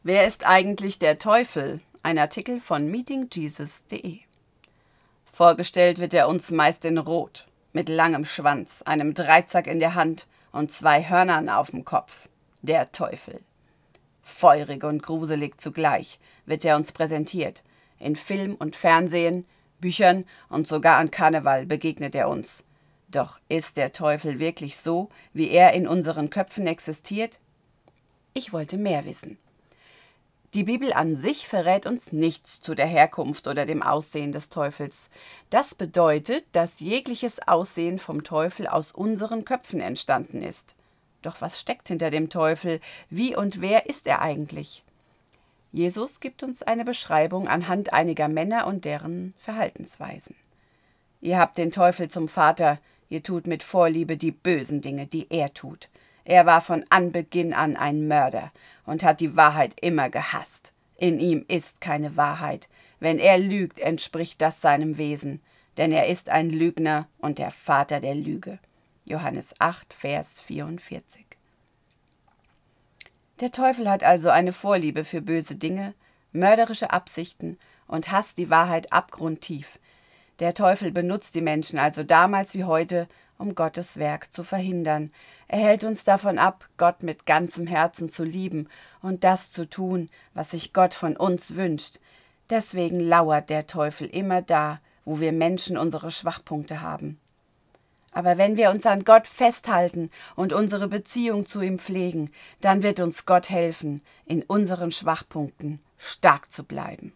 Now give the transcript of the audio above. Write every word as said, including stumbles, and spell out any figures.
Wer ist eigentlich der Teufel? Ein Artikel von meeting jesus punkt de. Vorgestellt wird er uns meist in Rot, mit langem Schwanz, einem Dreizack in der Hand und zwei Hörnern auf dem Kopf. Der Teufel. Feurig und gruselig zugleich wird er uns präsentiert. In Film und Fernsehen, Büchern und sogar an Karneval begegnet er uns. Doch ist der Teufel wirklich so, wie er in unseren Köpfen existiert? Ich wollte mehr wissen. Die Bibel an sich verrät uns nichts zu der Herkunft oder dem Aussehen des Teufels. Das bedeutet, dass jegliches Aussehen vom Teufel aus unseren Köpfen entstanden ist. Doch was steckt hinter dem Teufel? Wie und wer ist er eigentlich? Jesus gibt uns eine Beschreibung anhand einiger Männer und deren Verhaltensweisen. Ihr habt den Teufel zum Vater, ihr tut mit Vorliebe die bösen Dinge, die er tut. Er war von Anbeginn an ein Mörder und hat die Wahrheit immer gehasst. In ihm ist keine Wahrheit. Wenn er lügt, entspricht das seinem Wesen. Denn er ist ein Lügner und der Vater der Lüge. Johannes acht, Vers vierundvierzig. Der Teufel hat also eine Vorliebe für böse Dinge, mörderische Absichten und hasst die Wahrheit abgrundtief. Der Teufel benutzt die Menschen also damals wie heute, um Gottes Werk zu verhindern. Er hält uns davon ab, Gott mit ganzem Herzen zu lieben und das zu tun, was sich Gott von uns wünscht. Deswegen lauert der Teufel immer da, wo wir Menschen unsere Schwachpunkte haben. Aber wenn wir uns an Gott festhalten und unsere Beziehung zu ihm pflegen, dann wird uns Gott helfen, in unseren Schwachpunkten stark zu bleiben.